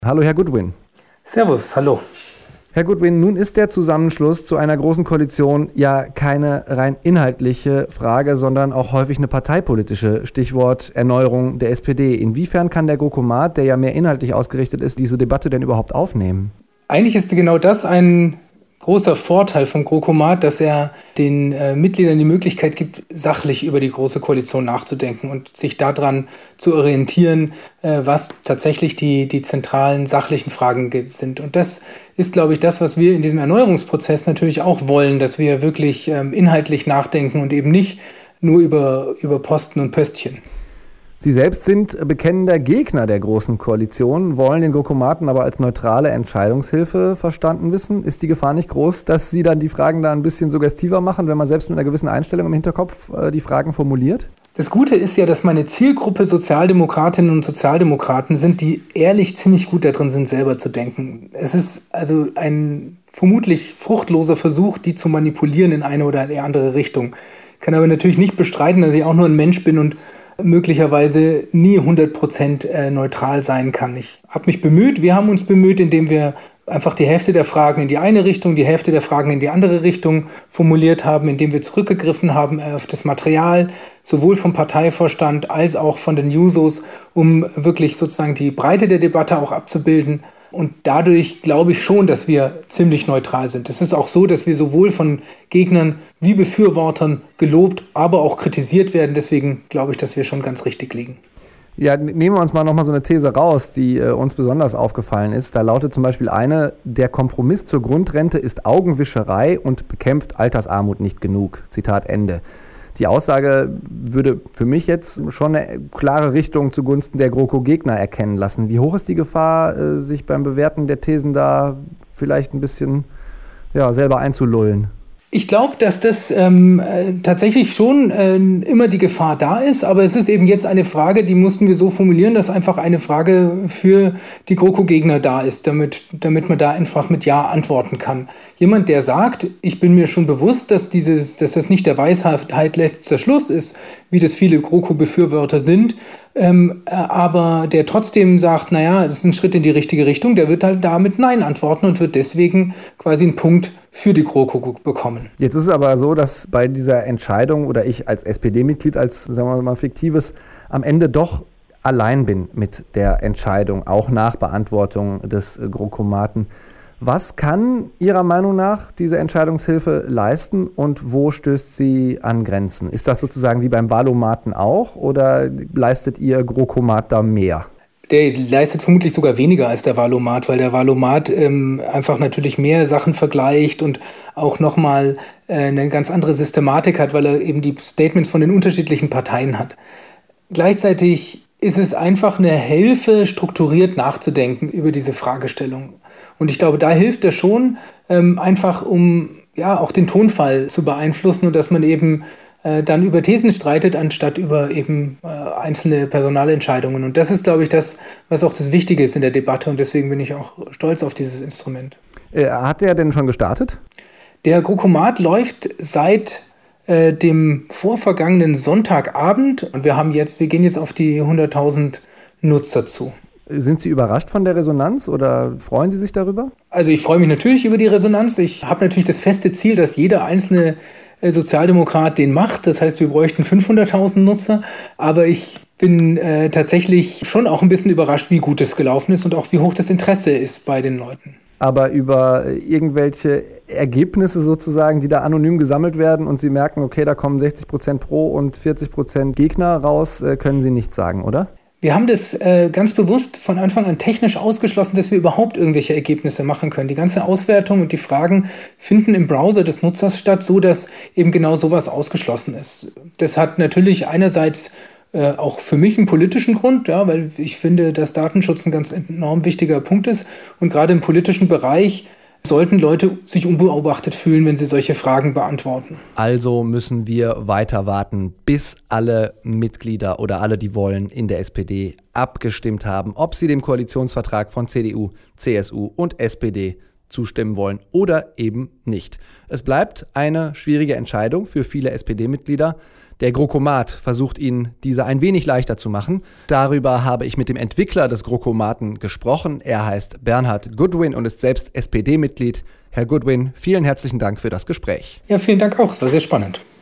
Hallo Herr Goodwin. Servus, hallo. Herr Goodwin, nun ist der Zusammenschluss zu einer großen Koalition ja keine rein inhaltliche Frage, sondern auch häufig eine parteipolitische. Stichwort Erneuerung der SPD. Inwiefern kann der GroKomat, der ja mehr inhaltlich ausgerichtet ist, diese Debatte denn überhaupt aufnehmen? Eigentlich ist genau das ein großer Vorteil vom GroKomat, dass er den Mitgliedern die Möglichkeit gibt, sachlich über die Große Koalition nachzudenken und sich daran zu orientieren, was tatsächlich die zentralen sachlichen Fragen sind. Und das ist, glaube ich, das, was wir in diesem Erneuerungsprozess natürlich auch wollen, dass wir wirklich inhaltlich nachdenken und eben nicht nur über Posten und Pöstchen. Sie selbst sind bekennender Gegner der Großen Koalition, wollen den GroKomaten aber als neutrale Entscheidungshilfe verstanden wissen. Ist die Gefahr nicht groß, dass Sie dann die Fragen da ein bisschen suggestiver machen, wenn man selbst mit einer gewissen Einstellung im Hinterkopf die Fragen formuliert? Das Gute ist ja, dass meine Zielgruppe Sozialdemokratinnen und Sozialdemokraten sind, die ehrlich ziemlich gut darin sind, selber zu denken. Es ist also ein vermutlich fruchtloser Versuch, die zu manipulieren in eine oder andere Richtung. Ich kann aber natürlich nicht bestreiten, dass ich auch nur ein Mensch bin und möglicherweise nie 100% neutral sein kann. Ich habe mich bemüht, wir haben uns bemüht, indem wir einfach die Hälfte der Fragen in die eine Richtung, die Hälfte der Fragen in die andere Richtung formuliert haben, indem wir zurückgegriffen haben auf das Material, sowohl vom Parteivorstand als auch von den Jusos, um wirklich sozusagen die Breite der Debatte auch abzubilden. Und dadurch glaube ich schon, dass wir ziemlich neutral sind. Es ist auch so, dass wir sowohl von Gegnern wie Befürwortern gelobt, aber auch kritisiert werden. Deswegen glaube ich, dass wir schon ganz richtig liegen. Ja, nehmen wir uns mal nochmal so eine These raus, die uns besonders aufgefallen ist. Da lautet zum Beispiel eine: Der Kompromiss zur Grundrente ist Augenwischerei und bekämpft Altersarmut nicht genug. Zitat Ende. Die Aussage würde für mich jetzt schon eine klare Richtung zugunsten der GroKo-Gegner erkennen lassen. Wie hoch ist die Gefahr, sich beim Bewerten der Thesen da vielleicht ein bisschen selber einzulullen? Ich glaube, dass das tatsächlich schon immer die Gefahr da ist, aber es ist eben jetzt eine Frage, die mussten wir so formulieren, dass einfach eine Frage für die GroKo-Gegner da ist, damit man da einfach mit Ja antworten kann. Jemand, der sagt, ich bin mir schon bewusst, dass das nicht der Weisheit letzter Schluss ist, wie das viele GroKo-Befürworter sind, aber der trotzdem sagt, naja, das ist ein Schritt in die richtige Richtung, der wird halt damit Nein antworten und wird deswegen quasi einen Punkt für die GroKo bekommen. Jetzt ist es aber so, dass bei dieser Entscheidung oder ich als SPD-Mitglied, als, sagen wir mal, fiktives, am Ende doch allein bin mit der Entscheidung, auch nach Beantwortung des GroKomaten. Was kann Ihrer Meinung nach diese Entscheidungshilfe leisten und wo stößt sie an Grenzen? Ist das sozusagen wie beim Wahlomaten auch oder leistet Ihr GroKomat da mehr? Der leistet vermutlich sogar weniger als der Wahlomat, weil der Wahlomat einfach natürlich mehr Sachen vergleicht und auch nochmal eine ganz andere Systematik hat, weil er eben die Statements von den unterschiedlichen Parteien hat. Gleichzeitig ist es einfach eine Hilfe, strukturiert nachzudenken über diese Fragestellung. Und ich glaube, da hilft er schon, einfach um auch den Tonfall zu beeinflussen und dass man eben dann über Thesen streitet, anstatt über eben einzelne Personalentscheidungen. Und das ist, glaube ich, das, was auch das Wichtige ist in der Debatte. Und deswegen bin ich auch stolz auf dieses Instrument. Hat der denn schon gestartet? Der GroKomat läuft seit dem vorvergangenen Sonntagabend. Und wir gehen jetzt auf die 100.000 Nutzer zu. Sind Sie überrascht von der Resonanz oder freuen Sie sich darüber? Also ich freue mich natürlich über die Resonanz. Ich habe natürlich das feste Ziel, dass jeder einzelne Sozialdemokrat den macht. Das heißt, wir bräuchten 500.000 Nutzer. Aber ich bin tatsächlich schon auch ein bisschen überrascht, wie gut es gelaufen ist und auch wie hoch das Interesse ist bei den Leuten. Aber über irgendwelche Ergebnisse sozusagen, die da anonym gesammelt werden und Sie merken, okay, da kommen 60% Pro und 40% Gegner raus, können Sie nichts sagen, oder? Wir haben das ganz bewusst von Anfang an technisch ausgeschlossen, dass wir überhaupt irgendwelche Ergebnisse machen können. Die ganze Auswertung und die Fragen finden im Browser des Nutzers statt, so dass eben genau sowas ausgeschlossen ist. Das hat natürlich einerseits auch für mich einen politischen Grund, weil ich finde, dass Datenschutz ein ganz enorm wichtiger Punkt ist. Und gerade im politischen Bereich sollten Leute sich unbeobachtet fühlen, wenn sie solche Fragen beantworten. Also müssen wir weiter warten, bis alle Mitglieder oder alle, die wollen, in der SPD abgestimmt haben, ob sie dem Koalitionsvertrag von CDU, CSU und SPD zustimmen wollen oder eben nicht. Es bleibt eine schwierige Entscheidung für viele SPD-Mitglieder. Der GroKomat versucht ihnen diese ein wenig leichter zu machen. Darüber habe ich mit dem Entwickler des GroKomaten gesprochen. Er heißt Bernhard Goodwin und ist selbst SPD-Mitglied. Herr Goodwin, vielen herzlichen Dank für das Gespräch. Ja, vielen Dank auch. Es war sehr spannend.